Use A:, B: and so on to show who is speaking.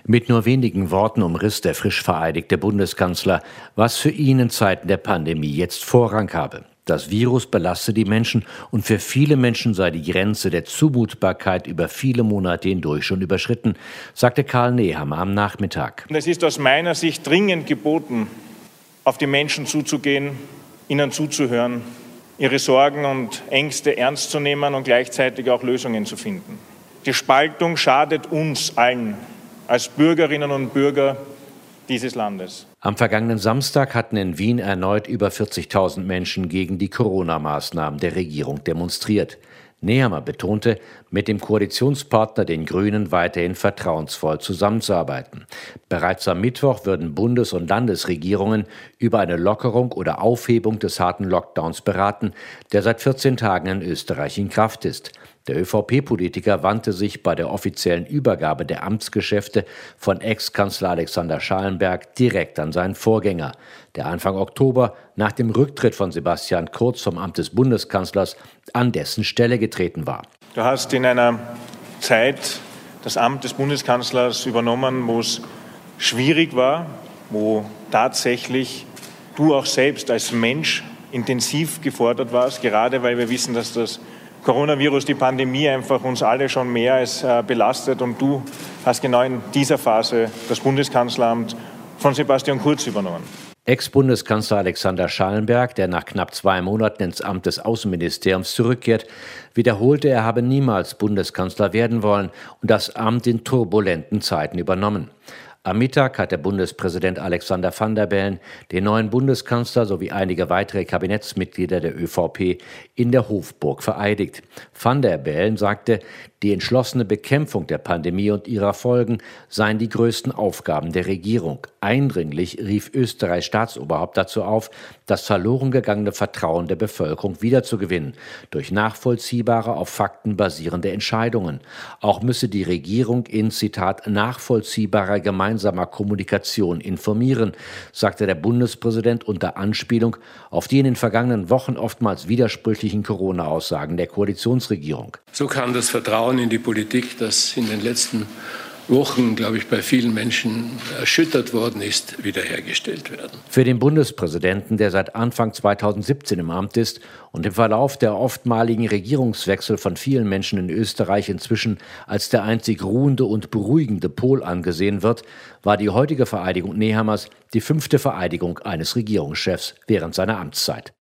A: Mit nur wenigen Worten umriss der frisch vereidigte Bundeskanzler, was für ihn in Zeiten der Pandemie jetzt Vorrang habe. Das Virus belaste die Menschen und für viele Menschen sei die Grenze der Zumutbarkeit über viele Monate hindurch schon überschritten, sagte Karl Nehammer am Nachmittag.
B: Es ist aus meiner Sicht dringend geboten, auf die Menschen zuzugehen, ihnen zuzuhören, ihre Sorgen und Ängste ernst zu nehmen und gleichzeitig auch Lösungen zu finden. Die Spaltung schadet uns allen als Bürgerinnen und Bürger dieses Landes.
A: Am vergangenen Samstag hatten in Wien erneut über 40.000 Menschen gegen die Corona-Maßnahmen der Regierung demonstriert. Nehammer betonte, mit dem Koalitionspartner den Grünen weiterhin vertrauensvoll zusammenzuarbeiten. Bereits am Mittwoch würden Bundes- und Landesregierungen über eine Lockerung oder Aufhebung des harten Lockdowns beraten, der seit 14 Tagen in Österreich in Kraft ist. Der ÖVP-Politiker wandte sich bei der offiziellen Übergabe der Amtsgeschäfte von Ex-Kanzler Alexander Schallenberg direkt an seinen Vorgänger, der Anfang Oktober nach dem Rücktritt von Sebastian Kurz vom Amt des Bundeskanzlers an dessen Stelle getreten war.
B: Du hast in einer Zeit das Amt des Bundeskanzlers übernommen, wo es schwierig war, wo tatsächlich du auch selbst als Mensch intensiv gefordert warst, gerade weil wir wissen, dass das Coronavirus, die Pandemie einfach uns alle schon mehr als belastet, und du hast genau in dieser Phase das Bundeskanzleramt von Sebastian Kurz übernommen.
A: Ex-Bundeskanzler Alexander Schallenberg, der nach knapp 2 Monaten ins Amt des Außenministeriums zurückkehrt, wiederholte, er habe niemals Bundeskanzler werden wollen und das Amt in turbulenten Zeiten übernommen. Am Mittag hat der Bundespräsident Alexander Van der Bellen den neuen Bundeskanzler sowie einige weitere Kabinettsmitglieder der ÖVP in der Hofburg vereidigt. Van der Bellen sagte, die entschlossene Bekämpfung der Pandemie und ihrer Folgen seien die größten Aufgaben der Regierung. Eindringlich rief Österreichs Staatsoberhaupt dazu auf, das verloren gegangene Vertrauen der Bevölkerung wiederzugewinnen, durch nachvollziehbare, auf Fakten basierende Entscheidungen. Auch müsse die Regierung in, Zitat, nachvollziehbarer gemeinsamer Kommunikation informieren, sagte der Bundespräsident unter Anspielung auf die in den vergangenen Wochen oftmals widersprüchlichen Corona-Aussagen der Koalitionsregierung.
C: So kann das Vertrauen in die Politik, das in den letzten Wochen, glaube ich, bei vielen Menschen erschüttert worden ist, wiederhergestellt werden.
A: Für den Bundespräsidenten, der seit Anfang 2017 im Amt ist und im Verlauf der oftmaligen Regierungswechsel von vielen Menschen in Österreich inzwischen als der einzig ruhende und beruhigende Pol angesehen wird, war die heutige Vereidigung Nehammers die 5. Vereidigung eines Regierungschefs während seiner Amtszeit.